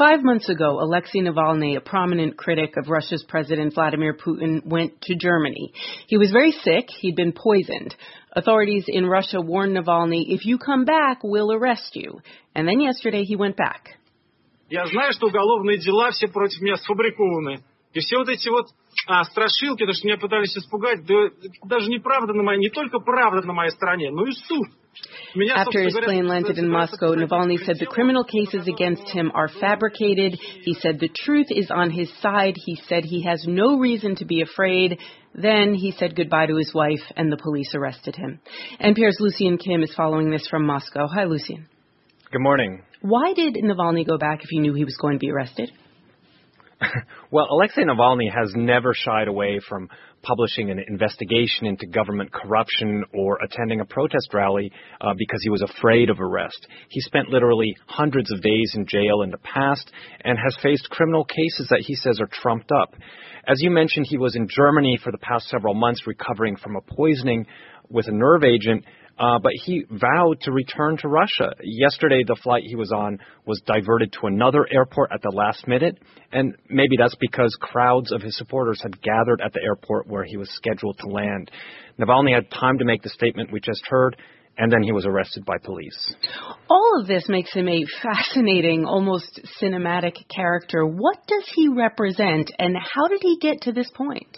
5 months ago, Alexei Navalny, a prominent critic of Russia's President Vladimir Putin, went to Germany. He was very sick. He'd been poisoned. Authorities in Russia warned Navalny, if you come back, we'll arrest you. And then yesterday he went back. Я знаю, что уголовные дела все против меня сфабрикованы. И все вот эти вот страшилки, то, что меня пытались испугать, да, даже неправда на моей, не только правда на моей стороне, но и суд. After his plane landed in Moscow, Navalny said the criminal cases against him are fabricated. He said the truth is on his side. He said he has no reason to be afraid. Then he said goodbye to his wife, and the police arrested him. NPR's Lucian Kim is following this from Moscow. Hi, Lucian. Good morning. Why did Navalny go back if he knew he was going to be arrested? Well, Alexei Navalny has never shied away from publishing an investigation into government corruption or attending a protest rally because he was afraid of arrest. He spent literally hundreds of days in jail in the past and has faced criminal cases that he says are trumped up. As you mentioned, he was in Germany for the past several months recovering from a poisoning with a nerve agent. But he vowed to return to Russia. Yesterday, the flight he was on was diverted to another airport at the last minute, and maybe that's because crowds of his supporters had gathered at the airport where he was scheduled to land. Navalny had time to make the statement we just heard, and then he was arrested by police. All of this makes him a fascinating, almost cinematic character. What does he represent, and how did he get to this point?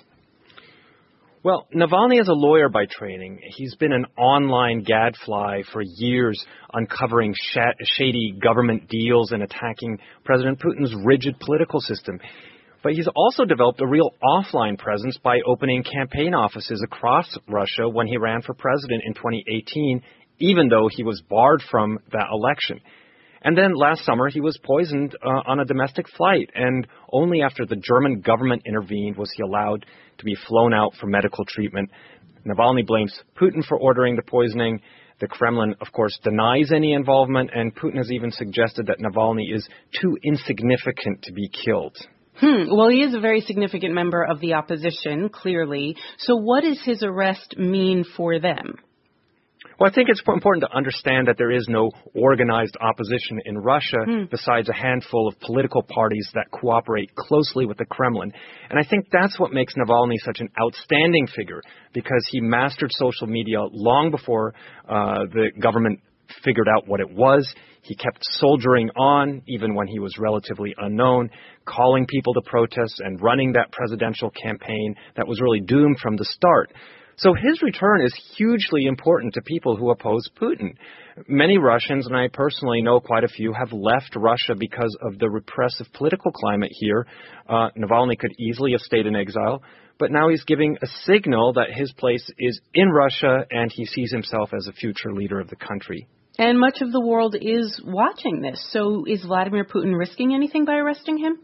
Well, Navalny is a lawyer by training. He's been an online gadfly for years, uncovering shady government deals and attacking President Putin's rigid political system. But he's also developed a real offline presence by opening campaign offices across Russia when he ran for president in 2018, even though he was barred from that election. And then last summer, he was poisoned on a domestic flight, and only after the German government intervened was he allowed to be flown out for medical treatment. Navalny blames Putin for ordering the poisoning. The Kremlin, of course, denies any involvement, and Putin has even suggested that Navalny is too insignificant to be killed. Well, he is a very significant member of the opposition, clearly. So what does his arrest mean for them? Well, I think it's important to understand that there is no organized opposition in Russia besides a handful of political parties that cooperate closely with the Kremlin. And I think that's what makes Navalny such an outstanding figure, because he mastered social media long before the government figured out what it was. He kept soldiering on, even when he was relatively unknown, calling people to protest and running that presidential campaign that was really doomed from the start. So his return is hugely important to people who oppose Putin. Many Russians, and I personally know quite a few, have left Russia because of the repressive political climate here. Navalny could easily have stayed in exile, but now he's giving a signal that his place is in Russia and he sees himself as a future leader of the country. And much of the world is watching this. So is Vladimir Putin risking anything by arresting him?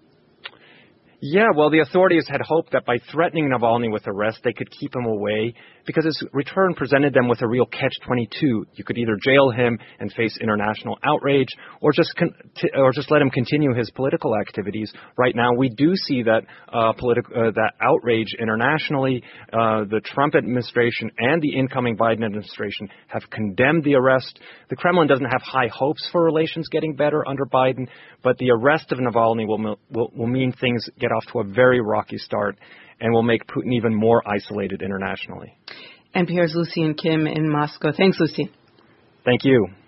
Yeah, well, the authorities had hoped that by threatening Navalny with arrest, they could keep him away, because his return presented them with a real catch-22. You could either jail him and face international outrage, or just let him continue his political activities. Right now, we do see that that outrage internationally. The Trump administration and the incoming Biden administration have condemned the arrest. The Kremlin doesn't have high hopes for relations getting better under Biden, but the arrest of Navalny will mean things get off to a very rocky start and will make Putin even more isolated internationally. NPR's Lucian Kim in Moscow. Thanks, Lucian. Thank you.